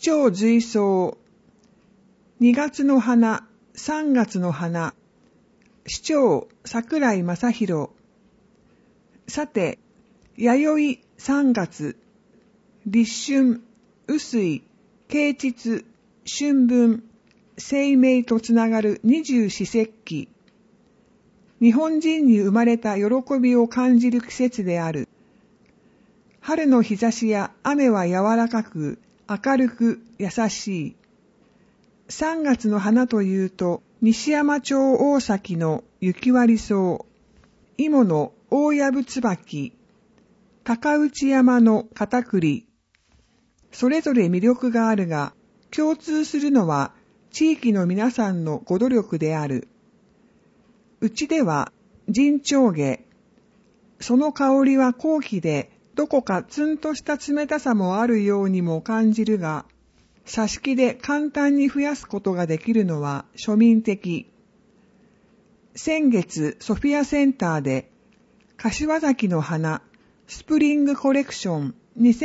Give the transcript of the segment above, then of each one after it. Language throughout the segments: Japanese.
鳥随草。2月の花、3月の花。市長、桜井正宏。さて、弥生3月。立春、雨水、啓蟄、春分、生命とつながる二十四節気。日本人に生まれた喜びを感じる季節である。春の日差しや雨は柔らかく、明るく、優しい。3月の花というと、西山町大崎の雪割草、芋の大藪椿、高内山の片栗。それぞれ魅力があるが、共通するのは地域の皆さんのご努力である。うちでは陣長下。その香りは高貴で、どこかツンとした冷たさもあるようにも感じるが、挿し木で簡単に増やすことができるのは庶民的。先月ソフィアセンターで、柏崎の花スプリングコレクション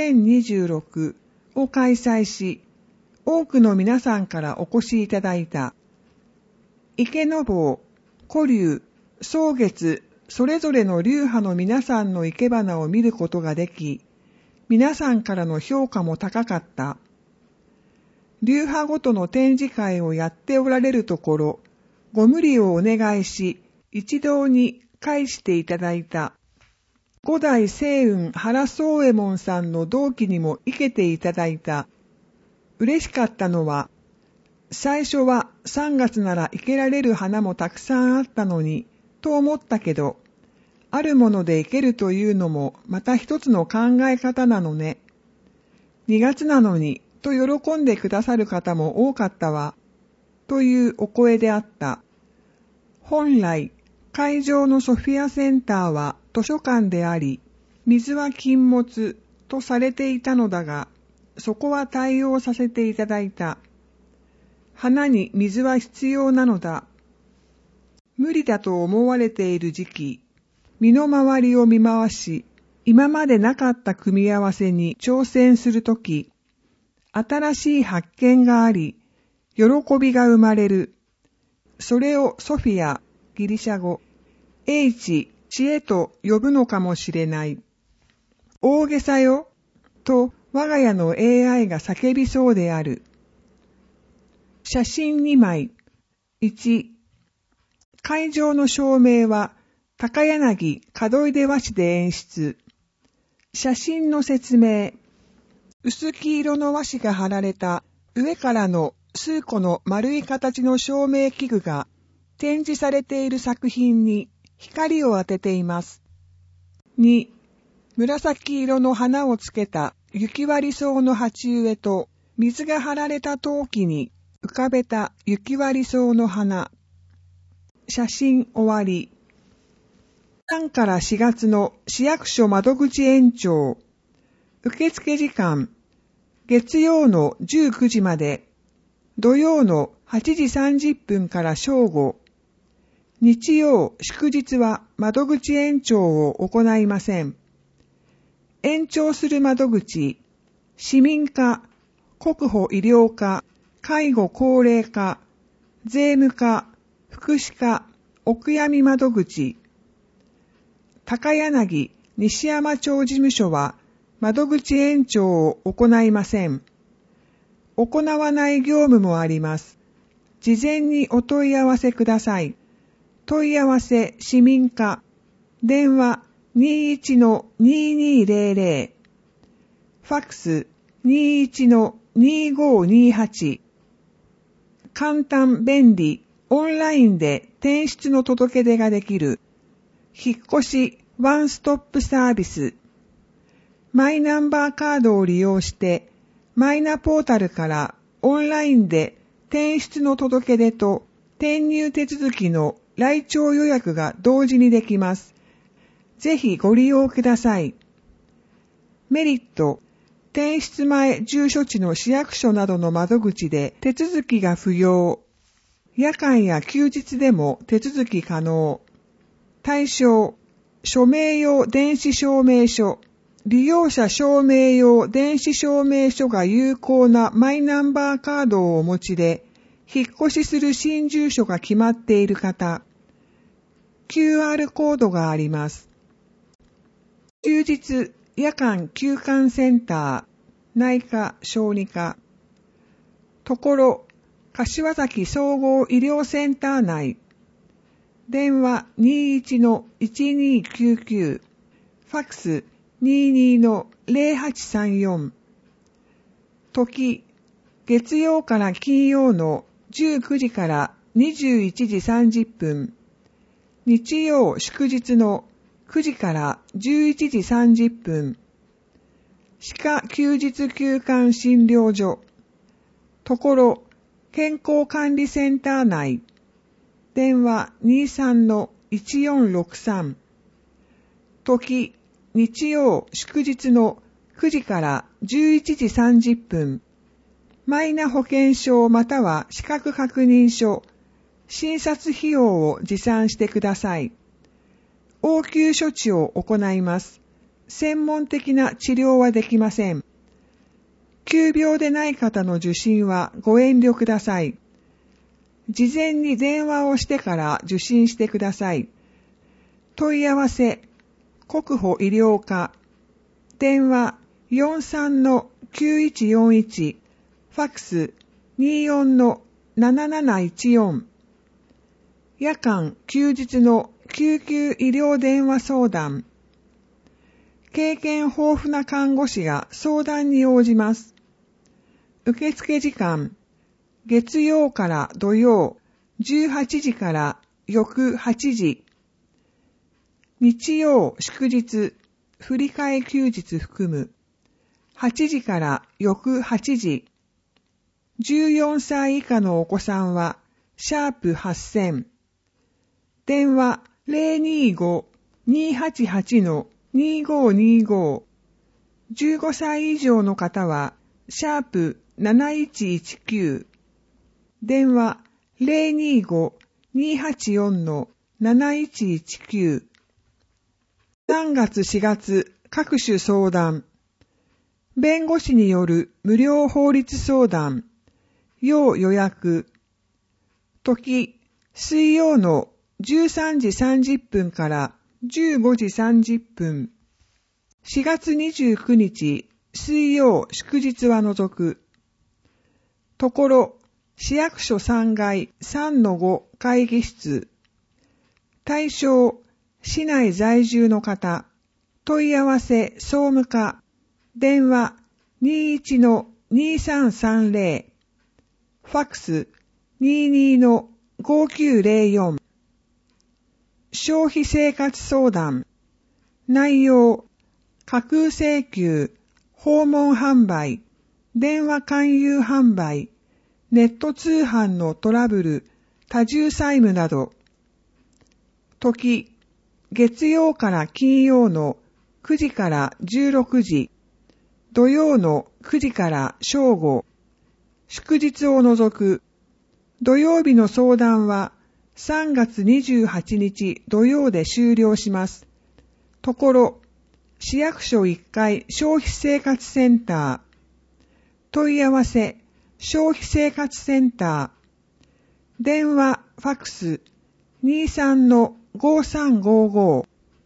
2026を開催し、多くの皆さんからお越しいただいた。池坊、古流、草月、それぞれの流派の皆さんの生け花を見ることができ、皆さんからの評価も高かった。流派ごとの展示会をやっておられるところ、ご無理をお願いし、一堂に会していただいた。五代星雲原宗右衛門さんの同期にも生けていただいた。嬉しかったのは、最初は3月なら生けられる花もたくさんあったのに、と思ったけど、あるもので生けるというのもまた一つの考え方なのね。2月なのに、と喜んでくださる方も多かったわ、というお声であった。本来、会場のソフィアセンターは図書館であり、水は禁物とされていたのだが、そこは対応させていただいた。花に水は必要なのだ。無理だと思われている時期、身の回りを見回し、今までなかった組み合わせに挑戦するとき、新しい発見があり、喜びが生まれる。それをソフィア、ギリシャ語、知恵と呼ぶのかもしれない。大げさよ、と我が家の AI が叫びそうである。写真2枚。1、会場の照明は高柳門出和紙で演出。写真の説明。薄黄色の和紙が貼られた上からの数個の丸い形の照明器具が展示されている作品に光を当てています。2、紫色の花をつけた雪割草の鉢植えと水が張られた陶器に浮かべた雪割草の花。写真終わり。3から4月の市役所窓口延長。受付時間、月曜の19時まで、土曜の8時30分から正午、日曜、祝日は窓口延長を行いません。延長する窓口、市民課、国保医療課、介護高齢課、税務課、福祉課、お悔やみ窓口、高柳、西山町事務所は窓口延長を行いません。行わない業務もあります。事前にお問い合わせください。問い合わせ市民課、電話 21-2200、ファックス 21-2528、簡単便利、オンラインで転出の届け出ができる。引っ越しワンストップサービス。マイナンバーカードを利用して、マイナポータルからオンラインで転出の届け出と転入手続きの来庁予約が同時にできます。ぜひご利用ください。メリット、転出前住所地の市役所などの窓口で手続きが不要。夜間や休日でも手続き可能。対象、署名用電子証明書、 利用者証明用電子証明書が有効なマイナンバーカードをお持ちで、引っ越しする新住所が決まっている方、QR コードがあります。休日、夜間休館センター、内科、小児科。ところ、柏崎総合医療センター内。電話 21-1299。ファックス 22-0834。時、月曜から金曜の19時から21時30分。日曜祝日の9時から11時30分。歯科休日休館診療所。ところ、健康管理センター内。電話 23-1463。時、日曜祝日の9時から11時30分。マイナ保険証または資格確認書、診察費用を持参してください。応急処置を行います。専門的な治療はできません。急病でない方の受診はご遠慮ください。事前に電話をしてから受診してください。問い合わせ、国保医療課、電話 43-9141、ファックス 24-7714。夜間休日の救急医療電話相談。経験豊富な看護師が相談に応じます。受付時間、月曜から土曜18時から翌8時。日曜祝日、振り替え休日含む8時から翌8時。14歳以下のお子さんはシャープ8000。電話 025-288-2525。15歳以上の方はシャープ7119。電話 025-284-7119。3月4月各種相談。弁護士による無料法律相談。要予約。時、水曜の13時30分から15時30分。4月29日、水曜祝日は除く。ところ、市役所3階 3-5 会議室。対象、市内在住の方。問い合わせ総務課。電話 21-2330。ファックス 22-5904。消費生活相談。内容、架空請求、訪問販売、電話勧誘販売、ネット通販のトラブル、多重債務など。時、月曜から金曜の9時から16時、土曜の9時から正午、祝日を除く。土曜日の相談は3月28日土曜で終了します。ところ、市役所1階消費生活センター。問い合わせ、消費生活センター。電話、ファックス 23-5355。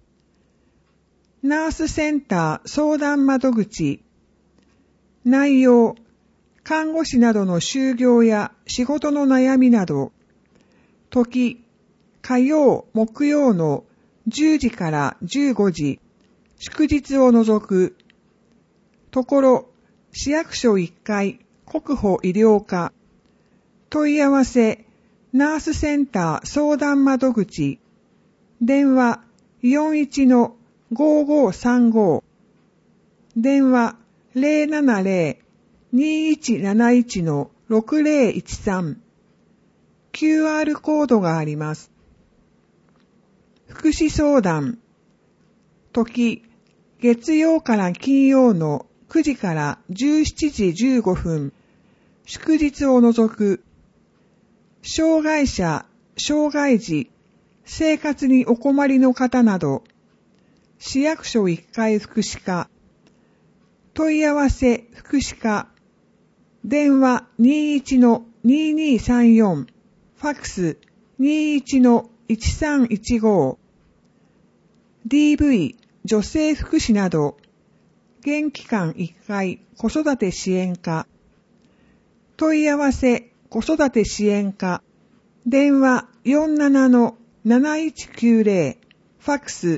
ナースセンター相談窓口。内容、看護師などの就業や仕事の悩みなど。時、火曜、木曜の10時から15時。祝日を除く。ところ、市役所1階国保医療課。問い合わせ、ナースセンター相談窓口。電話 41-5535。電話 070-2171-6013。QR コードがあります。福祉相談。時、月曜から金曜の9時から17時15分。祝日を除く。障害者、障害児、生活にお困りの方など。市役所1階福祉課。 問い合わせ福祉課、電話 21-2234、ファックス 21-1315、DV 女性福祉など、現期間1回子育て支援課、問い合わせ子育て支援課、電話 47-7190、ファックス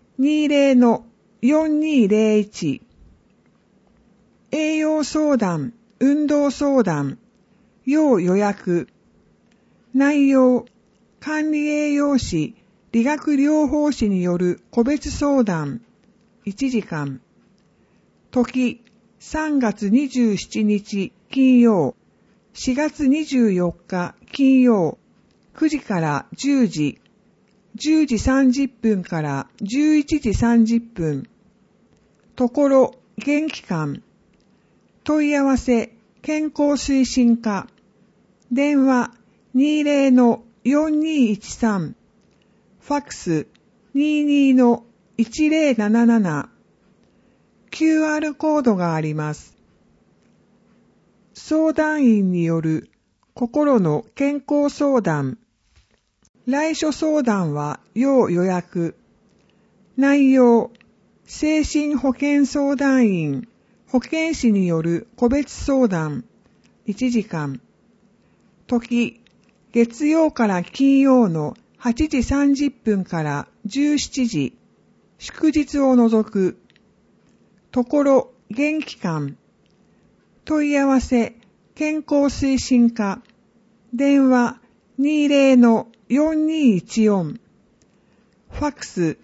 20-4201、栄養相談、運動相談、要予約、内容、管理栄養士、理学療法士による個別相談、1時間、時、3月27日金曜、4月24日金曜、9時から10時、10時30分から11時30分、ところ、現期間、問い合わせ、健康推進課、電話 20-4213、ファックス 22-1077、QR コードがあります。相談員による心の健康相談。来所相談は要予約。内容、精神保健相談員、保健師による個別相談。1時間。時、月曜から金曜の8時30分から17時。祝日を除く。ところ、現期間。問い合わせ、健康推進課。電話 20-4214。ファックス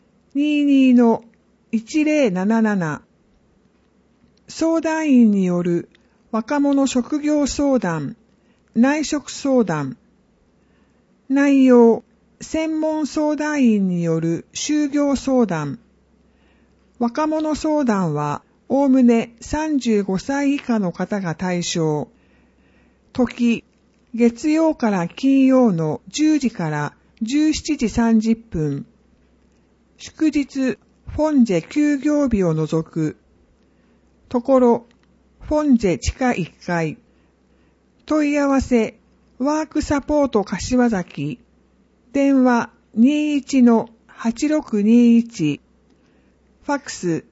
22-1077。相談員による若者職業相談、内職相談。内容、専門相談員による就業相談。若者相談は、おおむね35歳以下の方が対象。時、月曜から金曜の10時から17時30分。祝日、本ジェ休業日を除く。ところ、本ジェ地下1階。問い合わせ、ワークサポート柏崎。電話 21-8621。ファックス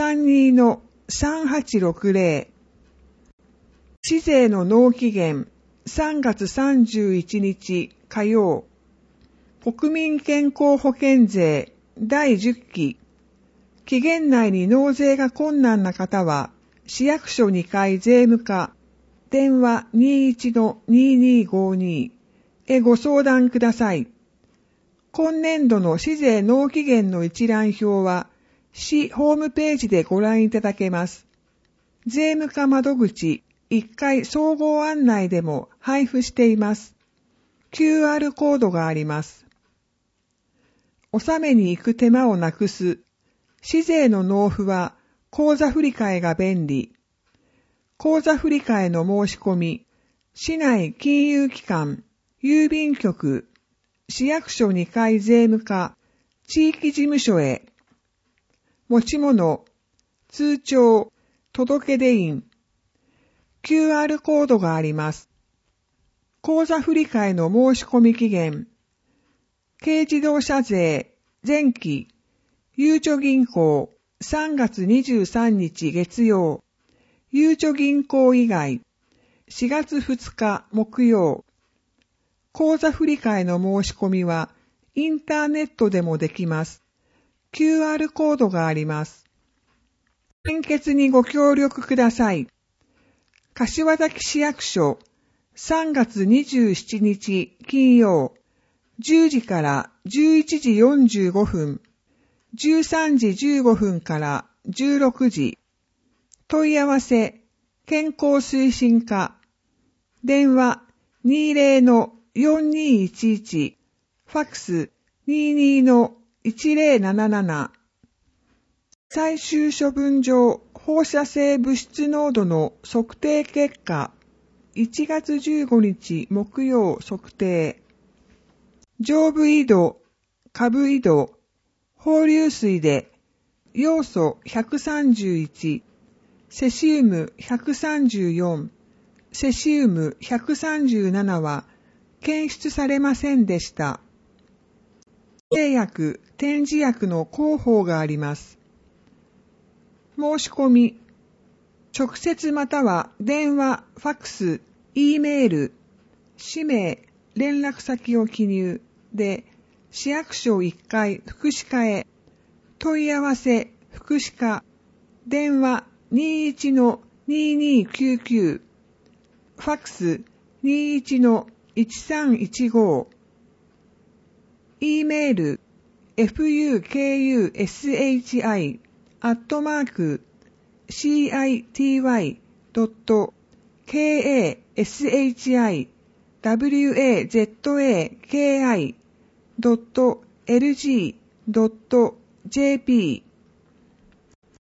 32-3860。市税の納期限3月31日火曜。国民健康保険税第10期。期限内に納税が困難な方は、市役所2階税務課、電話 21-2252 へご相談ください。今年度の市税納期限の一覧表は、市ホームページでご覧いただけます。税務課窓口1階総合案内でも配布しています。QR コードがあります。納めに行く手間をなくす。市税の納付は口座振替が便利。口座振替の申し込み、市内金融機関、郵便局、市役所2階税務課、地域事務所へ。持ち物、通帳、届出印。QR コードがあります。口座振替の申し込み期限。軽自動車税、前期、ゆうちょ銀行、3月23日月曜。ゆうちょ銀行以外、4月2日木曜。口座振替の申し込みは、インターネットでもできます。QR コードがあります。献血にご協力ください。柏崎市役所、3月27日金曜、10時から11時45分、13時15分から16時。問い合わせ、健康推進課。電話 20-4211。ファックス 22-1077。最終処分場放射性物質濃度の測定結果。1月15日木曜測定。上部緯度、下部緯度、放流水で要素131。 セシウム134、セシウム137は検出されませんでした。製薬、点耳薬の広報があります。申し込み、直接または電話、ファックス、Eメール、氏名、連絡先を記入で、市役所1階福祉課へ、問い合わせ福祉課、電話 21-2299、ファックス 21-1315、Eメール fukushi@city.kashywazaki.lg.jp